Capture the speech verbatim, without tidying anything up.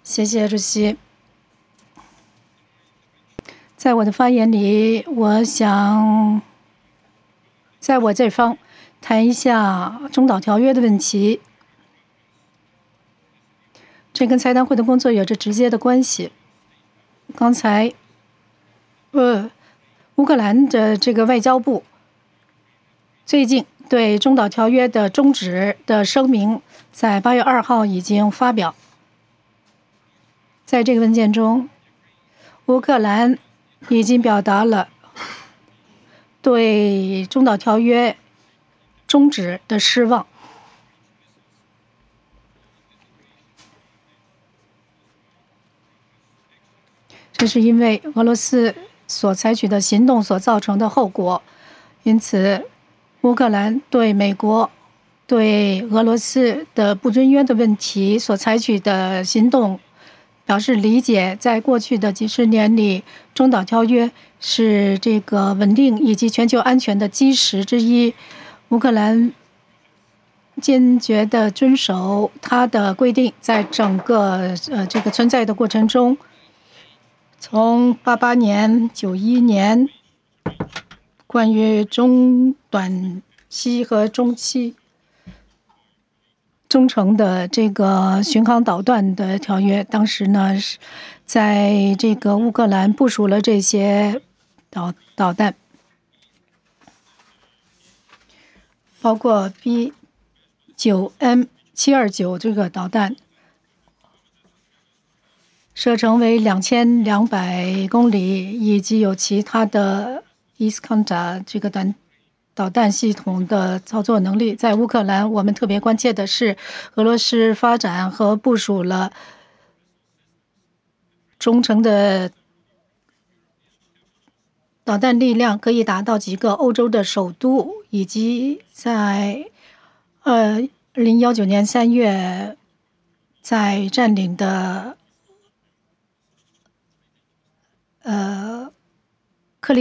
谢谢主席。在我的发言里，我想在我这方谈一下中导条约的问题。这跟财谈会的工作有着直接的关系。刚才，呃，乌克兰的这个外交部最近对中导条约的终止的声明，在八月二号已经发表。在这个文件中，乌克兰已经表达了对中导条约终止的失望。这是因为俄罗斯所采取的行动所造成的后果，因此，乌克兰对美国对俄罗斯的不遵约的问题所采取的行动表示理解。在过去的几十年里，中导条约是这个稳定以及全球安全的基石之一。乌克兰坚决地遵守它的规定，在整个呃这个存在的过程中。从八八年、九一年，关于中短期和中期中程的这个巡航导弹的条约，当时呢是在这个乌克兰部署了这些导导弹，包括 B 九 M 七二九这个导弹。射程为两千两百公里，以及有其他的伊斯康扎这个弹导弹系统的操作能力。在乌克兰，我们特别关切的是，俄罗斯发展和部署了中程的导弹力量，可以达到几个欧洲的首都，以及在呃二零一九年三月在占领的。呃，